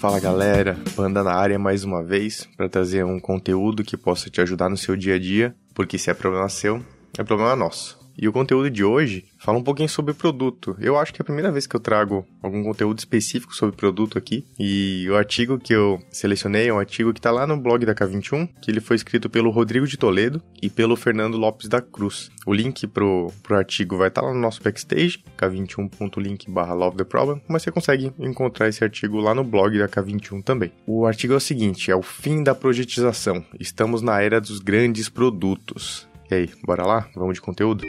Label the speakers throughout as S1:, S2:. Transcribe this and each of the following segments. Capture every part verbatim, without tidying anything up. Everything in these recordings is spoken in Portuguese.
S1: Fala galera, Panda na área mais uma vez para trazer um conteúdo que possa te ajudar no seu dia a dia, porque se é problema seu, é problema nosso. E o conteúdo de hoje fala um pouquinho sobre produto. Eu acho que é a primeira vez que eu trago algum conteúdo específico sobre produto aqui. E o artigo que eu selecionei é um artigo que está lá no blog da K vinte e um, que ele foi escrito pelo Rodrigo de Toledo e pelo Fernando Lopes da Cruz. O link pro, pro artigo vai estar tá lá no nosso backstage, k vinte e um ponto link barra love the problem, mas você consegue encontrar esse artigo lá no blog da K vinte e um também. O artigo é o seguinte, é o fim da projetização. Estamos na era dos grandes produtos. E aí, bora lá? Vamos de conteúdo?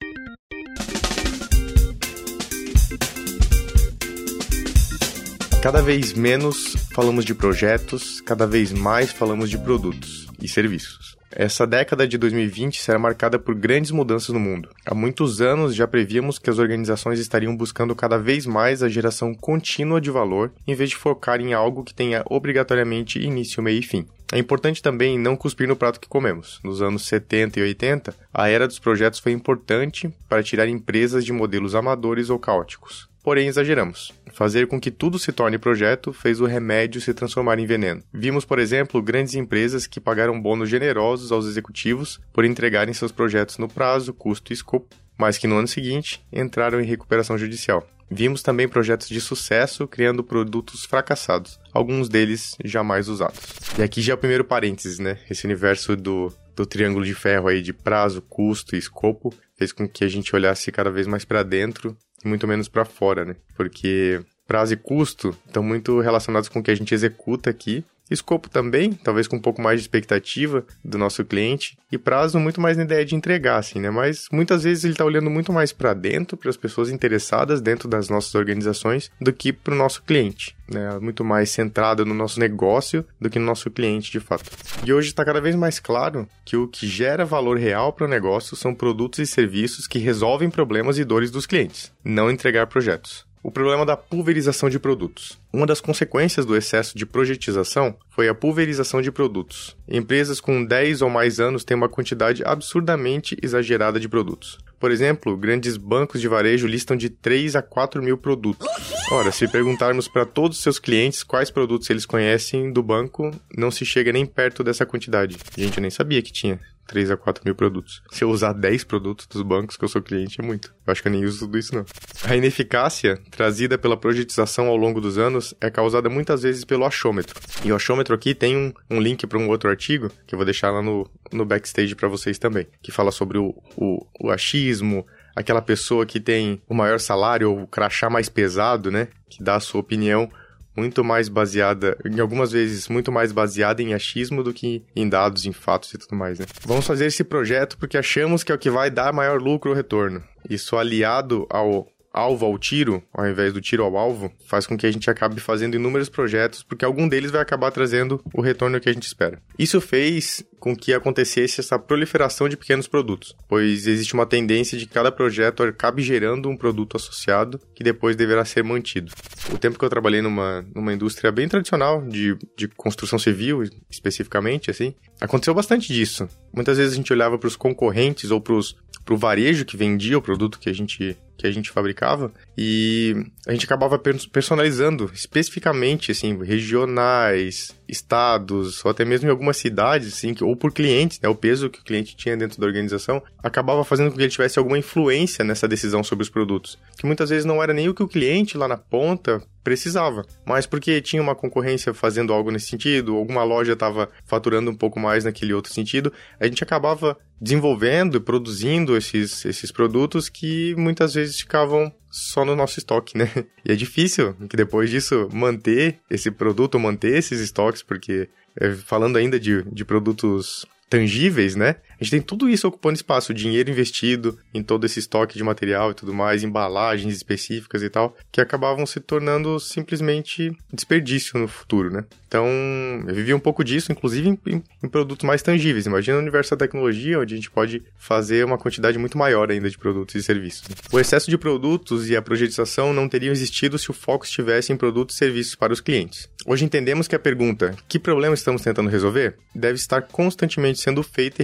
S1: Cada vez menos falamos de projetos, cada vez mais falamos de produtos e serviços. Essa década de dois mil e vinte será marcada por grandes mudanças no mundo. Há muitos anos já prevíamos que as organizações estariam buscando cada vez mais a geração contínua de valor, em vez de focar em algo que tenha obrigatoriamente início, meio e fim. É importante também não cuspir no prato que comemos. Nos anos setenta e oitenta, a era dos projetos foi importante para tirar empresas de modelos amadores ou caóticos. Porém, exageramos. Fazer com que tudo se torne projeto fez o remédio se transformar em veneno. Vimos, por exemplo, grandes empresas que pagaram bônus generosos aos executivos por entregarem seus projetos no prazo, custo e escopo, mas que no ano seguinte entraram em recuperação judicial. Vimos também projetos de sucesso criando produtos fracassados, alguns deles jamais usados. E aqui já é o primeiro parênteses, né? Esse universo do, do triângulo de ferro aí de prazo, custo e escopo fez com que a gente olhasse cada vez mais para dentro e muito menos para fora, né? Porque prazo e custo estão muito relacionados com o que a gente executa aqui. Escopo também, talvez com um pouco mais de expectativa do nosso cliente. E prazo muito mais na ideia de entregar, assim, né? Mas muitas vezes ele está olhando muito mais para dentro, para as pessoas interessadas dentro das nossas organizações, do que para o nosso cliente, né? Muito mais centrado no nosso negócio do que no nosso cliente, de fato. E hoje está cada vez mais claro que o que gera valor real para o negócio são produtos e serviços que resolvem problemas e dores dos clientes, não entregar projetos. O problema da pulverização de produtos. Uma das consequências do excesso de projetização foi a pulverização de produtos. Empresas com dez ou mais anos têm uma quantidade absurdamente exagerada de produtos. Por exemplo, grandes bancos de varejo listam de três a quatro mil produtos. Ora, se perguntarmos para todos os seus clientes quais produtos eles conhecem do banco, não se chega nem perto dessa quantidade. Gente, eu nem sabia que tinha três a quatro mil produtos. Se eu usar dez produtos dos bancos que eu sou cliente, é muito. Eu acho que eu nem uso tudo isso, não. A ineficácia trazida pela projetização ao longo dos anos é causada muitas vezes pelo achômetro. E o achômetro aqui tem um, um link para um outro artigo, que eu vou deixar lá no, no backstage para vocês também, que fala sobre o, o, o achismo, aquela pessoa que tem o maior salário ou o crachá mais pesado, né? Que dá a sua opinião muito mais baseada, em algumas vezes, muito mais baseada em achismo do que em dados, em fatos e tudo mais, né? Vamos fazer esse projeto porque achamos que é o que vai dar maior lucro ou retorno. Isso aliado ao alvo ao tiro, ao invés do tiro ao alvo, faz com que a gente acabe fazendo inúmeros projetos, porque algum deles vai acabar trazendo o retorno que a gente espera. Isso fez com que acontecesse essa proliferação de pequenos produtos, pois existe uma tendência de que cada projeto acabe gerando um produto associado que depois deverá ser mantido. O tempo que eu trabalhei numa, numa indústria bem tradicional, de, de construção civil, especificamente, assim, aconteceu bastante disso. Muitas vezes a gente olhava para os concorrentes ou para o varejo que vendia o produto que a gente... que a gente fabricava, e a gente acabava personalizando especificamente, assim, regionais, estados, ou até mesmo em algumas cidades, assim, ou por clientes, né, o peso que o cliente tinha dentro da organização, acabava fazendo com que ele tivesse alguma influência nessa decisão sobre os produtos, que muitas vezes não era nem o que o cliente lá na ponta precisava, mas porque tinha uma concorrência fazendo algo nesse sentido, alguma loja estava faturando um pouco mais naquele outro sentido, a gente acabava desenvolvendo e produzindo esses, esses produtos que muitas vezes ficavam só no nosso estoque, né? E é difícil que depois disso manter esse produto, manter esses estoques, porque falando ainda de, de produtos tangíveis, né? A gente tem tudo isso ocupando espaço, dinheiro investido em todo esse estoque de material e tudo mais, embalagens específicas e tal, que acabavam se tornando simplesmente desperdício no futuro, né? Então, eu vivi um pouco disso, inclusive em, em, em produtos mais tangíveis. Imagina o universo da tecnologia, onde a gente pode fazer uma quantidade muito maior ainda de produtos e serviços. O excesso de produtos e a projetização não teriam existido se o foco estivesse em produtos e serviços para os clientes. Hoje entendemos que a pergunta, que problema estamos tentando resolver, deve estar constantemente sendo feita e refeita.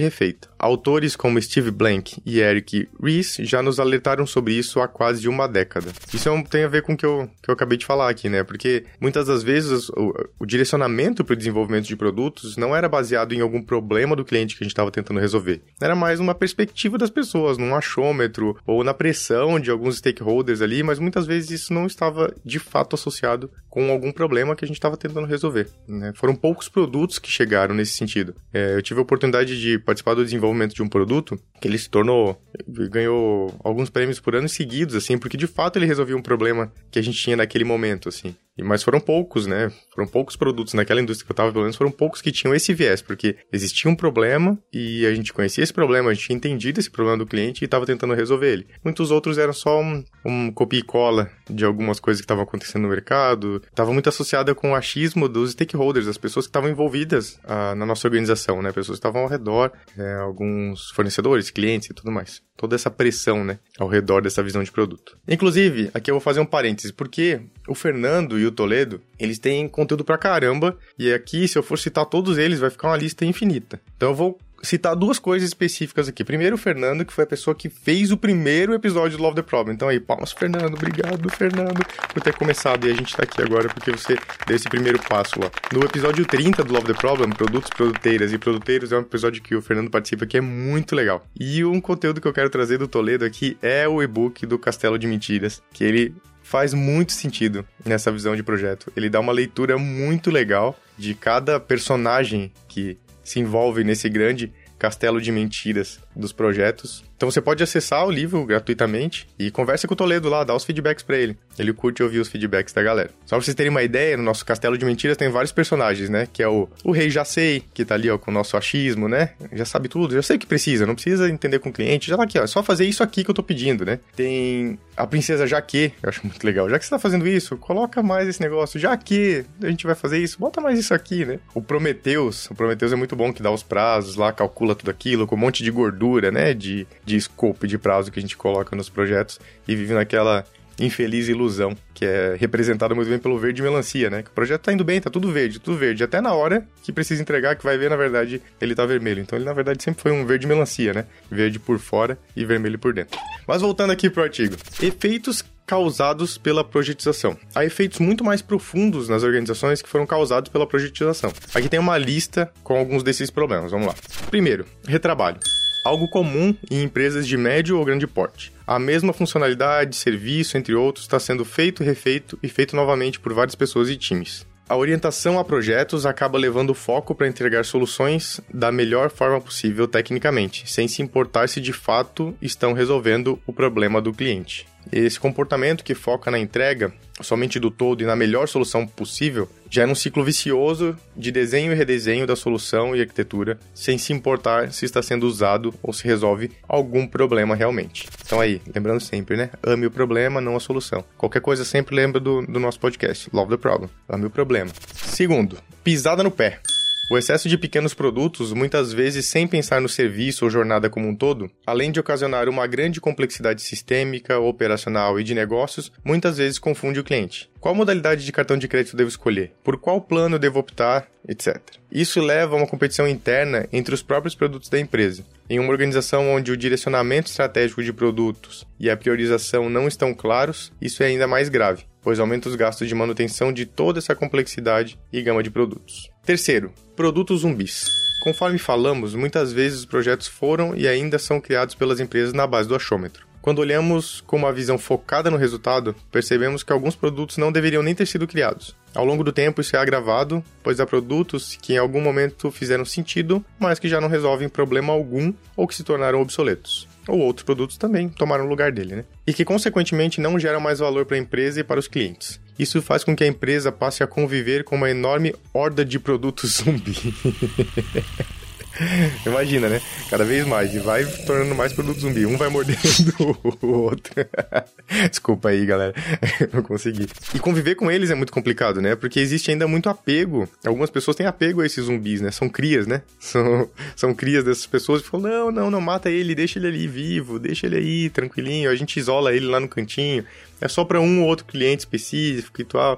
S1: ferramenta. Autores como Steve Blank e Eric Ries já nos alertaram sobre isso há quase uma década. Isso é um, tem a ver com o que eu, que eu acabei de falar aqui, né? Porque muitas das vezes o, o direcionamento para o desenvolvimento de produtos não era baseado em algum problema do cliente que a gente estava tentando resolver. Era mais uma perspectiva das pessoas, num achômetro ou na pressão de alguns stakeholders ali, mas muitas vezes isso não estava de fato associado com algum problema que a gente estava tentando resolver, né? Foram poucos produtos que chegaram nesse sentido. É, eu tive a oportunidade de participar do desenvolvimento de um produto que ele se tornou, ganhou alguns prêmios por anos seguidos, assim, porque de fato ele resolvia um problema que a gente tinha naquele momento, assim. Mas foram poucos, né? Foram poucos produtos naquela indústria que eu estava, pelo menos, foram poucos que tinham esse viés, porque existia um problema e a gente conhecia esse problema, a gente tinha entendido esse problema do cliente e estava tentando resolver ele. Muitos outros eram só um, um copia e cola de algumas coisas que estavam acontecendo no mercado, estava muito associada com o achismo dos stakeholders, das pessoas que estavam envolvidas ah, na nossa organização, né? Pessoas que estavam ao redor, é, alguns fornecedores, clientes e tudo mais. Toda essa pressão, né, ao redor dessa visão de produto. Inclusive, aqui eu vou fazer um parêntese, porque o Fernando e o Toledo, eles têm conteúdo pra caramba, e aqui, se eu for citar todos eles, vai ficar uma lista infinita. Então eu vou citar duas coisas específicas aqui. Primeiro, o Fernando, que foi a pessoa que fez o primeiro episódio do Love the Problem. Então aí, palmas, Fernando. Obrigado, Fernando, por ter começado. E a gente tá aqui agora porque você deu esse primeiro passo lá. No episódio trinta do Love the Problem, Produtos, Produteiras e Produteiros, é um episódio que o Fernando participa que é muito legal. E um conteúdo que eu quero trazer do Toledo aqui é o e-book do Castelo de Mentiras, que ele faz muito sentido nessa visão de projeto. Ele dá uma leitura muito legal de cada personagem que se envolve nesse grande castelo de mentiras dos projetos. Então você pode acessar o livro gratuitamente e conversa com o Toledo lá, dá os feedbacks pra ele. Ele curte ouvir os feedbacks da galera. Só pra vocês terem uma ideia, no nosso castelo de mentiras tem vários personagens, né? Que é o, o Rei Já Sei, que tá ali ó, com o nosso achismo, né? Já sabe tudo, já sei o que precisa, não precisa entender com o cliente, já tá aqui, ó, é só fazer isso aqui que eu tô pedindo, né? Tem a Princesa Jaque, eu acho muito legal. Já que você tá fazendo isso, coloca mais esse negócio. Já que a gente vai fazer isso, bota mais isso aqui, né? O Prometheus, o Prometheus é muito bom, que dá os prazos lá, calcula tudo aquilo, com um monte de gordura, né? De, de scope, de prazo que a gente coloca nos projetos e vive naquela infeliz ilusão, que é representada muito bem pelo verde melancia, né? Que o projeto tá indo bem, tá tudo verde, tudo verde. Até na hora que precisa entregar, que vai ver, na verdade, ele tá vermelho. Então ele, na verdade, sempre foi um verde melancia, né? Verde por fora e vermelho por dentro. Mas voltando aqui pro artigo. Efeitos causados pela projetização. Há efeitos muito mais profundos nas organizações que foram causados pela projetização. Aqui tem uma lista com alguns desses problemas. Vamos lá. Primeiro, retrabalho. Algo comum em empresas de médio ou grande porte. A mesma funcionalidade, serviço, entre outros, está sendo feito, refeito e feito novamente por várias pessoas e times. A orientação a projetos acaba levando o foco para entregar soluções da melhor forma possível tecnicamente, sem se importar se de fato estão resolvendo o problema do cliente. Esse comportamento que foca na entrega somente do todo e na melhor solução possível gera um ciclo vicioso de desenho e redesenho da solução e arquitetura, sem se importar se está sendo usado ou se resolve algum problema realmente. Então aí, lembrando sempre, né? Ame o problema, não a solução. Qualquer coisa sempre lembra do, do nosso podcast, Love the Problem. Ame o problema. Segundo, pisada no pé. O excesso de pequenos produtos, muitas vezes sem pensar no serviço ou jornada como um todo, além de ocasionar uma grande complexidade sistêmica, operacional e de negócios, muitas vezes confunde o cliente. Qual modalidade de cartão de crédito devo escolher? Por qual plano eu devo optar? Etc. Isso leva a uma competição interna entre os próprios produtos da empresa. Em uma organização onde o direcionamento estratégico de produtos e a priorização não estão claros, isso é ainda mais grave, pois aumenta os gastos de manutenção de toda essa complexidade e gama de produtos. Terceiro, produtos zumbis. Conforme falamos, muitas vezes os projetos foram e ainda são criados pelas empresas na base do achômetro. Quando olhamos com uma visão focada no resultado, percebemos que alguns produtos não deveriam nem ter sido criados. Ao longo do tempo isso é agravado, pois há produtos que em algum momento fizeram sentido, mas que já não resolvem problema algum ou que se tornaram obsoletos. Ou outros produtos também tomaram o lugar dele, né? E que consequentemente não geram mais valor para a empresa e para os clientes. Isso faz com que a empresa passe a conviver com uma enorme horda de produtos zumbi. Imagina, né? Cada vez mais. E vai tornando mais produto zumbi. Um vai mordendo o outro. Desculpa aí, galera. Não consegui. E conviver com eles é muito complicado, né? Porque existe ainda muito apego. Algumas pessoas têm apego a esses zumbis, né? São crias, né? São, são crias dessas pessoas que falam, não, não, não, mata ele, deixa ele ali vivo, deixa ele aí, tranquilinho. A gente isola ele lá no cantinho. É só para um ou outro cliente específico e tal.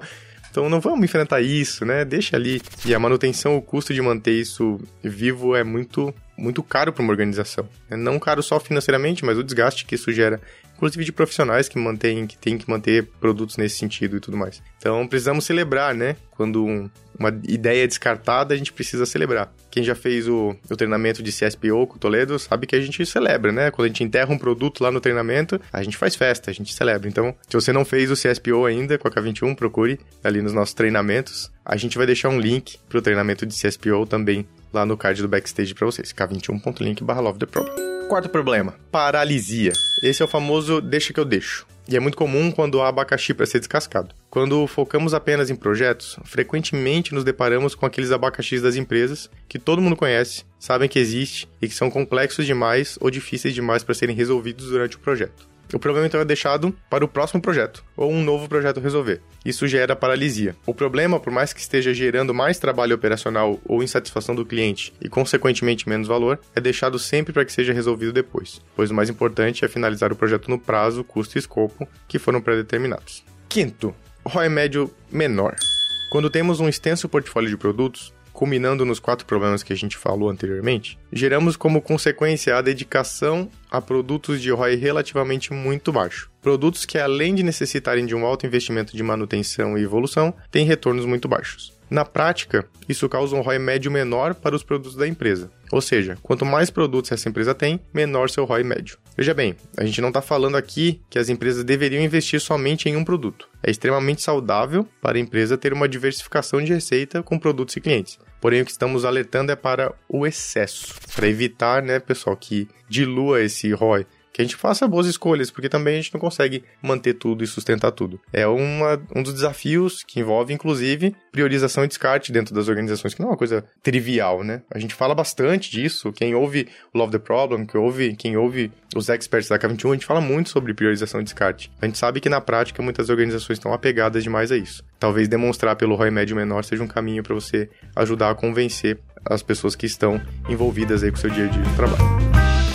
S1: Então não vamos enfrentar isso, né? Deixa ali. E a manutenção, o custo de manter isso vivo é muito, muito caro para uma organização. Não caro só financeiramente, mas o desgaste que isso gera, inclusive de profissionais que mantêm, que têm que manter produtos nesse sentido e tudo mais. Então precisamos celebrar, né? Quando um, uma ideia é descartada, a gente precisa celebrar. Quem já fez o, o treinamento de C S P O com o Toledo sabe que a gente celebra, né? Quando a gente enterra um produto lá no treinamento, a gente faz festa, a gente celebra. Então, se você não fez o C S P O ainda com a K vinte e um, procure ali nos nossos treinamentos. A gente vai deixar um link para o treinamento de C S P O também lá no card do backstage para vocês, k vinte e um ponto link barra love the problem. Quarto problema, paralisia. Esse é o famoso deixa que eu deixo. E é muito comum quando há abacaxi para ser descascado. Quando focamos apenas em projetos, frequentemente nos deparamos com aqueles abacaxis das empresas que todo mundo conhece, sabem que existe e que são complexos demais ou difíceis demais para serem resolvidos durante o projeto. O problema então é deixado para o próximo projeto, ou um novo projeto resolver. Isso gera paralisia. O problema, por mais que esteja gerando mais trabalho operacional ou insatisfação do cliente e, consequentemente, menos valor, é deixado sempre para que seja resolvido depois, pois o mais importante é finalizar o projeto no prazo, custo e escopo que foram pré-determinados. Quinto, R O I médio menor. Quando temos um extenso portfólio de produtos, culminando nos quatro problemas que a gente falou anteriormente, geramos como consequência a dedicação a produtos de R O I relativamente muito baixo. Produtos que, além de necessitarem de um alto investimento de manutenção e evolução, têm retornos muito baixos. Na prática, isso causa um R O I médio menor para os produtos da empresa. Ou seja, quanto mais produtos essa empresa tem, menor seu R O I médio. Veja bem, a gente não está falando aqui que as empresas deveriam investir somente em um produto. É extremamente saudável para a empresa ter uma diversificação de receita com produtos e clientes. Porém, o que estamos alertando é para o excesso, para evitar, né, pessoal, que dilua esse R O I. Que a gente faça boas escolhas, porque também a gente não consegue manter tudo e sustentar tudo. É uma, um dos desafios que envolve, inclusive, priorização e descarte dentro das organizações, que não é uma coisa trivial, né? A gente fala bastante disso. Quem ouve o Love the Problem, que ouve, quem ouve os experts da K vinte e um, a gente fala muito sobre priorização e descarte. A gente sabe que, na prática, muitas organizações estão apegadas demais a isso. Talvez demonstrar pelo R O I médio menor seja um caminho para você ajudar a convencer as pessoas que estão envolvidas aí com o seu dia a dia de trabalho.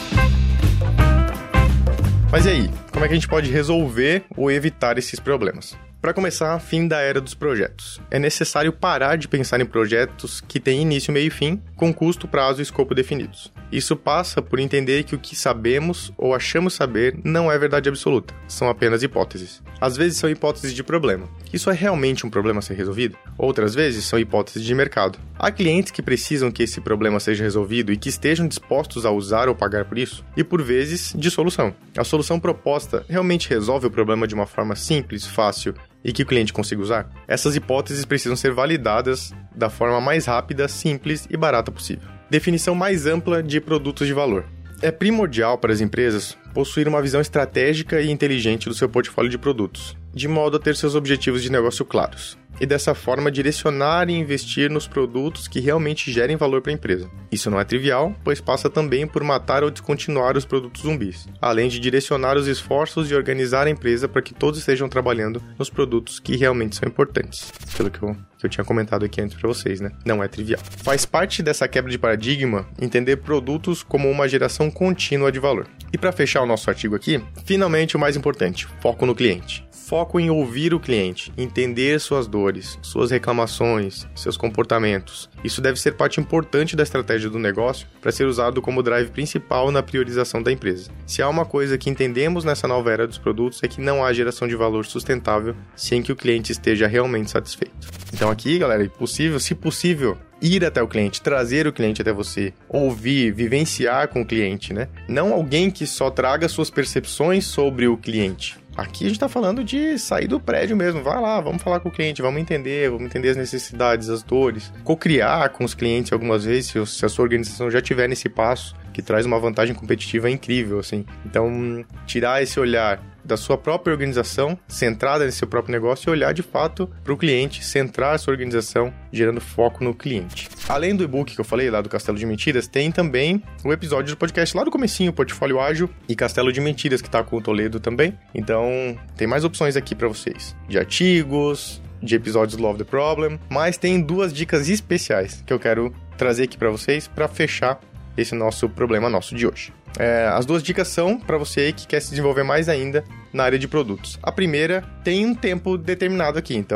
S1: Mas e aí, como é que a gente pode resolver ou evitar esses problemas? Para começar, fim da era dos projetos. É necessário parar de pensar em projetos que têm início, meio e fim, com custo, prazo e escopo definidos. Isso passa por entender que o que sabemos ou achamos saber não é verdade absoluta, são apenas hipóteses. Às vezes são hipóteses de problema. Isso é realmente um problema a ser resolvido? Outras vezes são hipóteses de mercado. Há clientes que precisam que esse problema seja resolvido e que estejam dispostos a usar ou pagar por isso, e por vezes de solução. A solução proposta realmente resolve o problema de uma forma simples, fácil e que o cliente consiga usar? Essas hipóteses precisam ser validadas da forma mais rápida, simples e barata possível. Definição mais ampla de produtos de valor. É primordial para as empresas possuir uma visão estratégica e inteligente do seu portfólio de produtos, de modo a ter seus objetivos de negócio claros, e dessa forma direcionar e investir nos produtos que realmente gerem valor para a empresa. Isso não é trivial, pois passa também por matar ou descontinuar os produtos zumbis, além de direcionar os esforços e organizar a empresa para que todos estejam trabalhando nos produtos que realmente são importantes. Pelo que eu, que eu tinha comentado aqui antes para vocês, né? Não é trivial. Faz parte dessa quebra de paradigma entender produtos como uma geração contínua de valor. E para fechar o nosso artigo aqui, finalmente o mais importante, foco no cliente. Foco em ouvir o cliente, entender suas dores, suas reclamações, seus comportamentos. Isso deve ser parte importante da estratégia do negócio para ser usado como drive principal na priorização da empresa. Se há uma coisa que entendemos nessa nova era dos produtos é que não há geração de valor sustentável sem que o cliente esteja realmente satisfeito. Então aqui, galera, é possível, se possível, ir até o cliente, trazer o cliente até você, ouvir, vivenciar com o cliente, né? Não alguém que só traga suas percepções sobre o cliente. Aqui a gente está falando de sair do prédio mesmo. Vai lá, vamos falar com o cliente, vamos entender, vamos entender as necessidades, as dores. Co-criar com os clientes algumas vezes, se a sua organização já tiver nesse passo, que traz uma vantagem competitiva incrível, assim. Então, tirar esse olhar da sua própria organização, centrada nesse seu próprio negócio, e olhar de fato para o cliente, centrar a sua organização, gerando foco no cliente. Além do e-book que eu falei lá do Castelo de Mentiras, tem também o episódio do podcast lá do comecinho, Portfólio Ágil e Castelo de Mentiras, que tá com o Toledo também. Então, tem mais opções aqui para vocês, de artigos, de episódios do Love the Problem, mas tem duas dicas especiais que eu quero trazer aqui para vocês para fechar esse nosso problema nosso de hoje. É, as duas dicas são para você que quer se desenvolver mais ainda na área de produtos. A primeira tem um tempo determinado aqui, então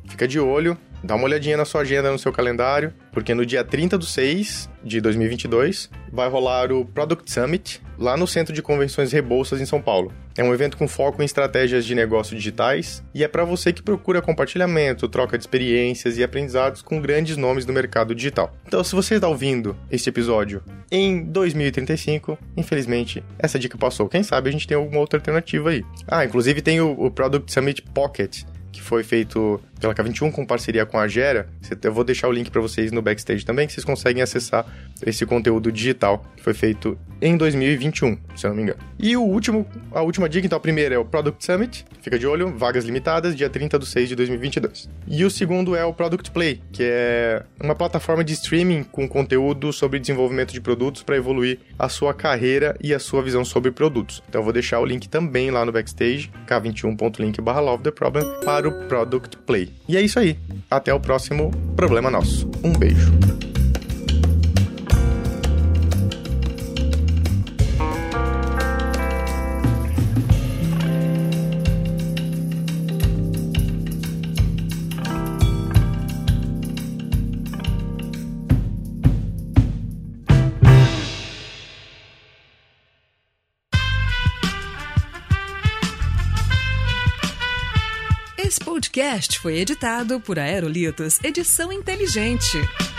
S1: fica de olho, dá uma olhadinha na sua agenda, no seu calendário, porque no dia trinta do seis de dois mil e vinte e dois vai rolar o Product Summit lá no Centro de Convenções Rebouças, em São Paulo. É um evento com foco em estratégias de negócio digitais e é para você que procura compartilhamento, troca de experiências e aprendizados com grandes nomes do mercado digital. Então, se você está ouvindo este episódio em dois mil e trinta e cinco, infelizmente, essa dica passou. Quem sabe a gente tem alguma outra alternativa aí. Ah, inclusive tem o, o Product Summit Pocket, que foi feito pela K vinte e um com parceria com a Gera. Eu vou deixar o link para vocês no backstage também, que vocês conseguem acessar esse conteúdo digital que foi feito em dois mil e vinte e um, se eu não me engano. E o último, a última dica, então, a primeira é o Product Summit, fica de olho, vagas limitadas, dia trinta do seis de dois mil e vinte e dois. E o segundo é o Product Play, que é uma plataforma de streaming com conteúdo sobre desenvolvimento de produtos para evoluir a sua carreira e a sua visão sobre produtos. Então eu vou deixar o link também lá no backstage, k vinte e um ponto link barra love the problem, para o Product Play. E é isso aí. Até o próximo Problema Nosso. Um beijo.
S2: Esse podcast foi editado por Aerolitos Edição Inteligente.